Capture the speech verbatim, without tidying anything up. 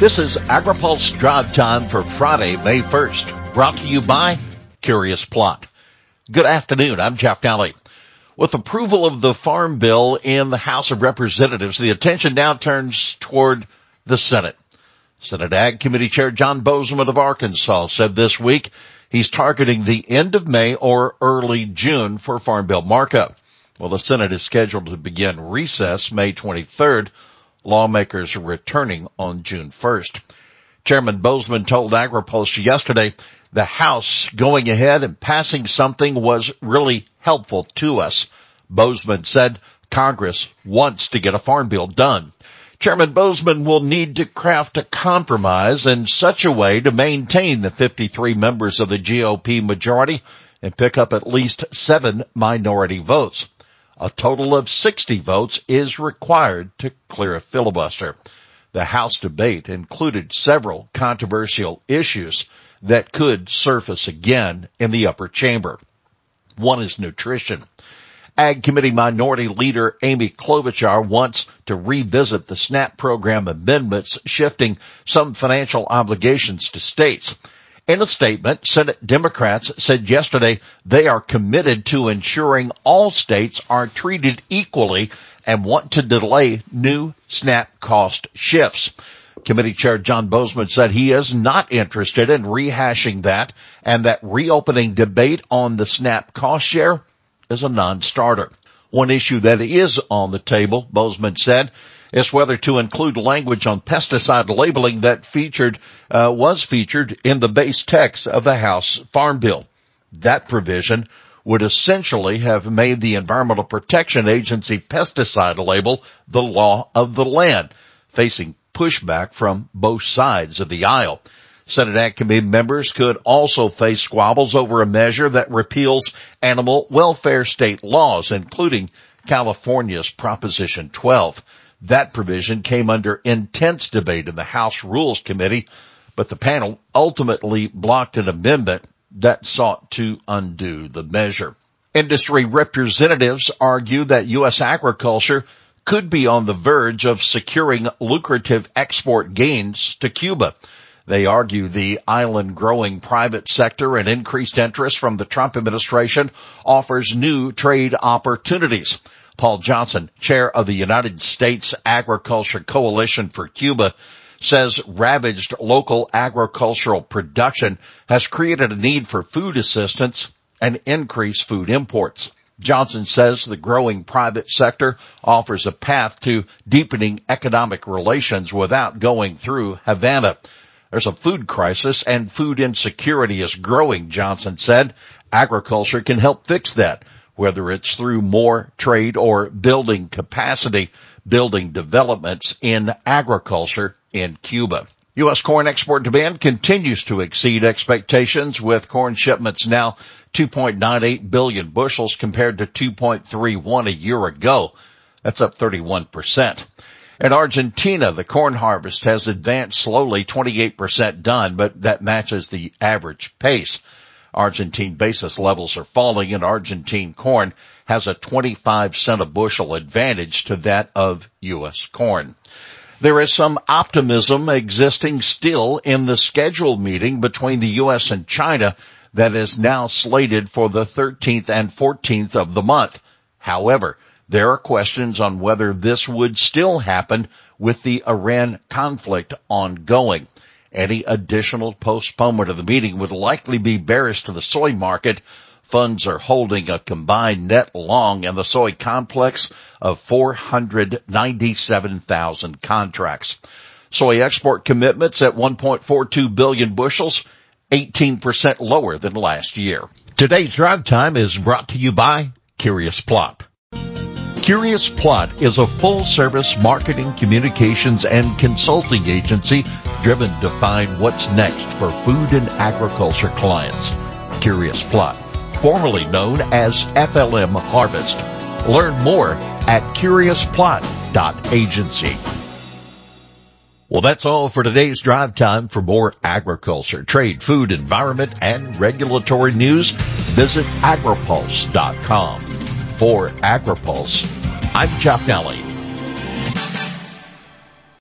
This is AgriPulse Drive Time for Friday, May first, brought to you by Curious Plot. Good afternoon, I'm Jeff Daly. With approval of the Farm Bill in the House of Representatives, the attention now turns toward the Senate. Senate Ag Committee Chair John Boozman of Arkansas said this week he's targeting the end of May or early June for Farm Bill markup. Well, the Senate is scheduled to begin recess May twenty-third. Lawmakers are returning on June first. Chairman Boozman told AgriPulse yesterday the House going ahead and passing something was really helpful to us. Boozman said Congress wants to get a farm bill done. Chairman Boozman will need to craft a compromise in such a way to maintain the fifty-three members of the G O P majority and pick up at least seven minority votes. A total of sixty votes is required to clear a filibuster. The House debate included several controversial issues that could surface again in the upper chamber. One is nutrition. Ag Committee Minority Leader Amy Klobuchar wants to revisit the SNAP program amendments, shifting some financial obligations to states. In a statement, Senate Democrats said yesterday they are committed to ensuring all states are treated equally and want to delay new SNAP cost shifts. Committee Chair John Boozman said he is not interested in rehashing that and that reopening debate on the SNAP cost share is a non-starter. One issue that is on the table, Boozman said, is whether to include language on pesticide labeling that featured, uh, was featured in the base text of the House Farm Bill. That provision would essentially have made the Environmental Protection Agency pesticide label the law of the land, facing pushback from both sides of the aisle. Senate Ag Committee members could also face squabbles over a measure that repeals animal welfare state laws, including California's Proposition twelve. That provision came under intense debate in the House Rules Committee, but the panel ultimately blocked an amendment that sought to undo the measure. Industry representatives argue that U S agriculture could be on the verge of securing lucrative export gains to Cuba. They argue the island-growing private sector and increased interest from the Trump administration offers new trade opportunities. Paul Johnson, chair of the United States Agriculture Coalition for Cuba, says ravaged local agricultural production has created a need for food assistance and increased food imports. Johnson says the growing private sector offers a path to deepening economic relations without going through Havana. There's a food crisis and food insecurity is growing, Johnson said. Agriculture can help fix that, whether it's through more trade or building capacity, building developments in agriculture in Cuba. U S corn export demand continues to exceed expectations, with corn shipments now two point nine eight billion bushels compared to two point three one a year ago. That's up thirty-one percent. In Argentina, the corn harvest has advanced slowly, twenty-eight percent done, but that matches the average pace. Argentine basis levels are falling, and Argentine corn has a twenty-five cent a bushel advantage to that of U S corn. There is some optimism existing still in the scheduled meeting between the U S and China that is now slated for the thirteenth and fourteenth of the month. However, there are questions on whether this would still happen with the Iran conflict ongoing. Any additional postponement of the meeting would likely be bearish to the soy market. Funds are holding a combined net long in the soy complex of four hundred ninety-seven thousand contracts. Soy export commitments at one point four two billion bushels, eighteen percent lower than last year. Today's Drive Time is brought to you by Curious Plot. Curious Plot is a full-service marketing, communications, and consulting agency driven to find what's next for food and agriculture clients. Curious Plot, formerly known as F L M Harvest. Learn more at curious plot dot agency. Well, that's all for today's Drive Time. For more agriculture, trade, food, environment, and regulatory news, visit agripulse dot com. For AgriPulse, I'm Jeff Daly.